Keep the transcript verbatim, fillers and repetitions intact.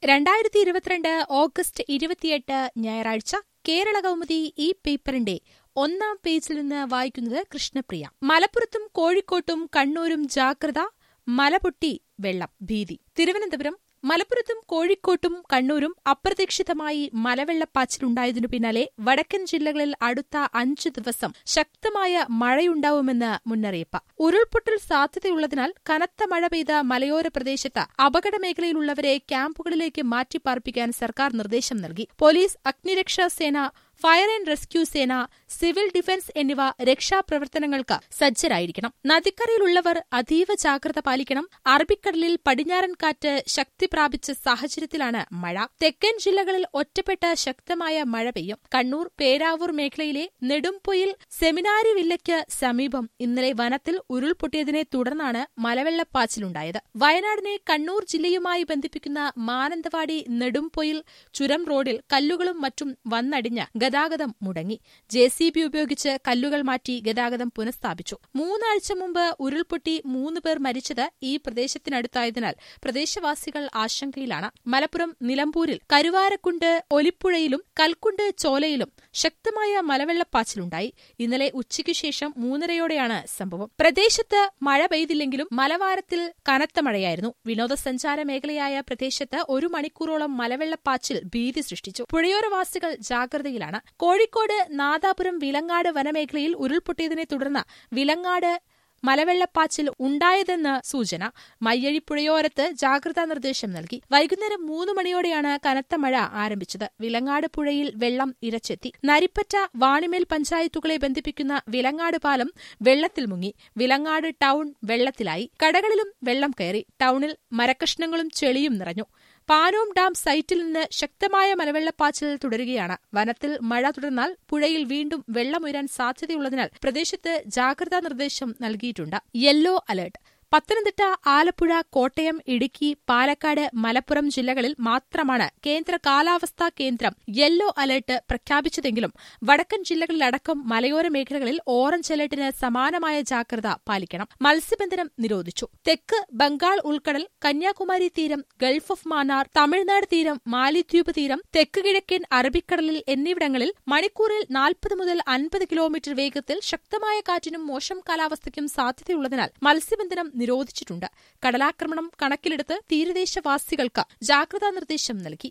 രണ്ടായിരത്തി ഇരുപത്തിരണ്ട് ഓഗസ്റ്റ് ഇരുപത്തിയെട്ട് ഞായറാഴ്ച കേരള കൗമുദി ഈ പേപ്പറിന്റെ ഒന്നാം പേജിൽ നിന്ന് വായിക്കുന്നത് കൃഷ്ണപ്രിയ. മലപ്പുറത്തും കോഴിക്കോട്ടും കണ്ണൂരും ജാഗ്രത, മലപൊട്ടി വെള്ളം ഭീതി. തിരുവനന്തപുരം. മലപ്പുറത്തും കോഴിക്കോട്ടും കണ്ണൂരും അപ്രതീക്ഷിതമായി മലവെള്ളപ്പാച്ചിലുണ്ടായതിനു പിന്നാലെ വടക്കൻ ജില്ലകളിൽ അടുത്ത അഞ്ചു ദിവസം ശക്തമായ മഴയുണ്ടാവുമെന്ന് മുന്നറിയിപ്പ്. ഉരുൾപൊട്ടൽ സാധ്യതയുള്ളതിനാൽ കനത്ത മഴ പെയ്ത മലയോര പ്രദേശത്ത് അപകടമേഖലയിലുള്ളവരെ ക്യാമ്പുകളിലേക്ക് മാറ്റിപ്പാർപ്പിക്കാൻ സർക്കാർ നിർദ്ദേശം നൽകി. പോലീസ്, അഗ്നിരക്ഷാസേന, ഫയർ ആൻഡ് റെസ്ക്യൂ സേന, സിവിൽ ഡിഫൻസ് എന്നിവ രക്ഷാപ്രവർത്തനങ്ങൾക്ക് സജ്ജരായിരിക്കണം. നദിക്കരയിലുള്ളവർ അതീവ ജാഗ്രത പാലിക്കണം. അറബിക്കടലിൽ പടിഞ്ഞാറൻ കാറ്റ് ശക്തി പ്രാപിച്ച സാഹചര്യത്തിലാണ് മഴ. തെക്കൻ ജില്ലകളിൽ ഒറ്റപ്പെട്ട ശക്തമായ മഴ പെയ്യും. കണ്ണൂർ, പേരാവൂർ മേഖലയിലെ നെടുംപൊയിൽ സെമിനാരി വില്ലയ്ക്ക് സമീപം ഇന്നലെ വനത്തിൽ ഉരുൾപൊട്ടിയതിനെ തുടർന്നാണ് മലവെള്ളപ്പാച്ചിലുണ്ടായത്. വയനാടിനെ കണ്ണൂർ ജില്ലയുമായി ബന്ധിപ്പിക്കുന്ന മാനന്തവാടി നെടുംപൊയിൽ ചുരം റോഡിൽ കല്ലുകളും മറ്റും വന്നടിഞ്ഞ് ഗതാഗതം മുടങ്ങി. ജെ സി ബി ഉപയോഗിച്ച് കല്ലുകൾ മാറ്റി ഗതാഗതം പുനഃസ്ഥാപിച്ചു. മൂന്നാഴ്ച മുമ്പ് ഉരുൾപൊട്ടി മൂന്ന് പേർ മരിച്ചത് ഈ പ്രദേശത്തിനടുത്തായതിനാൽ പ്രദേശവാസികൾ ആശങ്കയിലാണ്. മലപ്പുറം നിലമ്പൂരിൽ കരുവാരക്കുണ്ട് ഒലിപ്പുഴയിലും കൽക്കുണ്ട് ചോലയിലും ശക്തമായ മലവെള്ളപ്പാച്ചിലുണ്ടായി. ഇന്നലെ ഉച്ചയ്ക്കു ശേഷം മൂന്നരയോടെയാണ് സംഭവം. പ്രദേശത്ത് മഴ പെയ്തില്ലെങ്കിലും മലവാരത്തിൽ കനത്ത മഴയായിരുന്നു. വിനോദസഞ്ചാര മേഖലയായ പ്രദേശത്ത് ഒരു മണിക്കൂറോളം മലവെള്ളപ്പാച്ചിൽ ഭീതി സൃഷ്ടിച്ചു. പുഴയോരവാസികൾ ജാഗ്രതയിലാണ്. കോഴിക്കോട് നാദാപുരം വിലങ്ങാട് വനമേഖലയിൽ ഉരുൾപൊട്ടിയതിനെ തുടർന്ന് വിലങ്ങാട് മലവെള്ളപ്പാച്ചിൽ ഉണ്ടായതെന്ന് സൂചന. മയ്യഴിപ്പുഴയോരത്ത് ജാഗ്രതാ നിർദ്ദേശം നൽകി. വൈകുന്നേരം മൂന്ന് മണിയോടെയാണ് കനത്ത മഴ ആരംഭിച്ചത്. വിലങ്ങാട് പുഴയിൽ വെള്ളം ഇരച്ചെത്തി. നരിപ്പറ്റ, വാണിമേൽ പഞ്ചായത്തുകളെ ബന്ധിപ്പിക്കുന്ന വിലങ്ങാട് പാലം വെള്ളത്തിൽ മുങ്ങി. വിലങ്ങാട് ടൗൺ വെള്ളത്തിലായി. കടകളിലും വെള്ളം കയറി. ടൗണിൽ മരക്കഷ്ണങ്ങളും ചെളിയും നിറഞ്ഞു. പാനോം ഡാം സൈറ്റിൽ നിന്ന് ശക്തമായ മലവെള്ളപ്പാച്ചിൽ തുടരുകയാണ്. വനത്തിൽ മഴ തുടർന്നാൽ പുഴയിൽ വീണ്ടും വെള്ളമുയരാൻ സാധ്യതയുള്ളതിനാൽ പ്രദേശത്ത് ജാഗ്രതാ നിർദ്ദേശം നൽകിയിട്ടുണ്ട്. Yellow alert. പത്തനംതിട്ട, ആലപ്പുഴ, കോട്ടയം, ഇടുക്കി, പാലക്കാട്, മലപ്പുറം ജില്ലകളിൽ മാത്രമാണ് കേന്ദ്ര കാലാവസ്ഥാ കേന്ദ്രം യെല്ലോ അലർട്ട് പ്രഖ്യാപിച്ചതെങ്കിലും വടക്കൻ ജില്ലകളിലടക്കം മലയോര മേഖലകളിൽ ഓറഞ്ച് അലർട്ടിന് സമാനമായ ജാഗ്രത പാലിക്കണം. മത്സ്യബന്ധനം നിരോധിച്ചു. തെക്ക് ബംഗാൾ ഉൾക്കടൽ, കന്യാകുമാരി തീരം, ഗൾഫ് ഓഫ് മാന്നാർ, തമിഴ്നാട് തീരം, മാലിദ്വീപ് തീരം, തെക്ക് കിഴക്കൻ അറബിക്കടലിൽ എന്നിവിടങ്ങളിൽ മണിക്കൂറിൽ നാൽപ്പത് മുതൽ അൻപത് കിലോമീറ്റർ വേഗത്തിൽ ശക്തമായ കാറ്റിനും മോശം കാലാവസ്ഥയ്ക്കും സാധ്യതയുള്ളതിനാൽ മത്സ്യബന്ധനം നിരോധിച്ചിട്ടുണ്ട്. കടലാക്രമണം കണക്കിലെടുത്ത് തീരദേശവാസികൾക്ക് ജാഗ്രതാ നിർദ്ദേശം നൽകി.